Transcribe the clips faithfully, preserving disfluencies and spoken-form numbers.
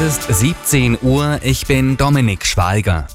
ist siebzehn Uhr, ich bin Dominik Schweiger.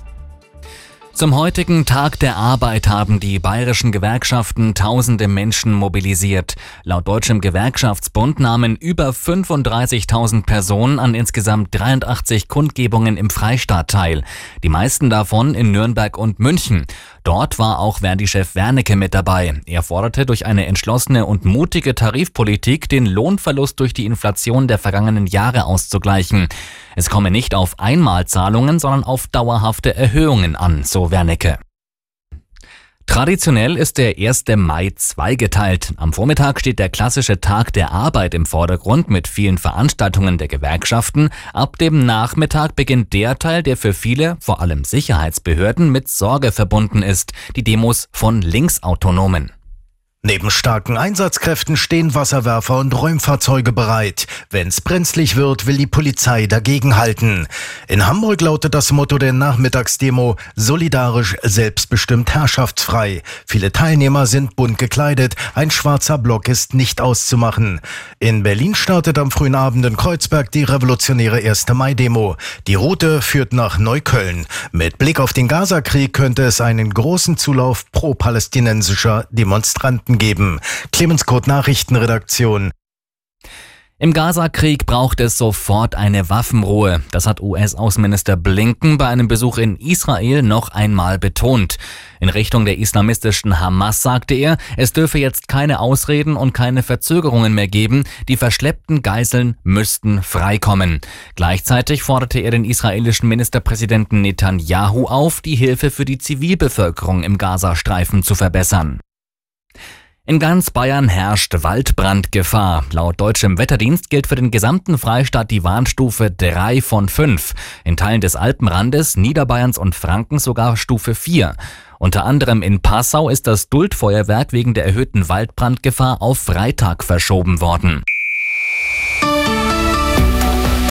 Zum heutigen Tag der Arbeit haben die bayerischen Gewerkschaften tausende Menschen mobilisiert. Laut Deutschem Gewerkschaftsbund nahmen über fünfunddreißigtausend Personen an insgesamt dreiundachtzig Kundgebungen im Freistaat teil. Die meisten davon in Nürnberg und München. Dort war auch Verdi-Chef Wernicke mit dabei. Er forderte durch eine entschlossene und mutige Tarifpolitik den Lohnverlust durch die Inflation der vergangenen Jahre auszugleichen. Es komme nicht auf Einmalzahlungen, sondern auf dauerhafte Erhöhungen an, so Wernicke. Traditionell ist der erste Mai zweigeteilt. Am Vormittag steht der klassische Tag der Arbeit im Vordergrund mit vielen Veranstaltungen der Gewerkschaften. Ab dem Nachmittag beginnt der Teil, der für viele, vor allem Sicherheitsbehörden, mit Sorge verbunden ist: die Demos von Linksautonomen. Neben starken Einsatzkräften stehen Wasserwerfer und Räumfahrzeuge bereit. Wenn's brenzlig wird, will die Polizei dagegenhalten. In Hamburg lautet das Motto der Nachmittagsdemo: solidarisch, selbstbestimmt, herrschaftsfrei. Viele Teilnehmer sind bunt gekleidet, ein schwarzer Block ist nicht auszumachen. In Berlin startet am frühen Abend in Kreuzberg die revolutionäre erste Mai-Demo. Die Route führt nach Neukölln. Mit Blick auf den Gazakrieg könnte es einen großen Zulauf pro-palästinensischer Demonstranten geben. Clemens Kurt, Nachrichtenredaktion. Im Gazakrieg braucht es sofort eine Waffenruhe. Das hat U S-Außenminister Blinken bei einem Besuch in Israel noch einmal betont. In Richtung der islamistischen Hamas sagte er, es dürfe jetzt keine Ausreden und keine Verzögerungen mehr geben. Die verschleppten Geiseln müssten freikommen. Gleichzeitig forderte er den israelischen Ministerpräsidenten Netanyahu auf, die Hilfe für die Zivilbevölkerung im Gazastreifen zu verbessern. In ganz Bayern herrscht Waldbrandgefahr. Laut deutschem Wetterdienst gilt für den gesamten Freistaat die Warnstufe drei von fünf. In Teilen des Alpenrandes, Niederbayerns und Franken sogar Stufe vier. Unter anderem in Passau ist das Duldfeuerwerk wegen der erhöhten Waldbrandgefahr auf Freitag verschoben worden.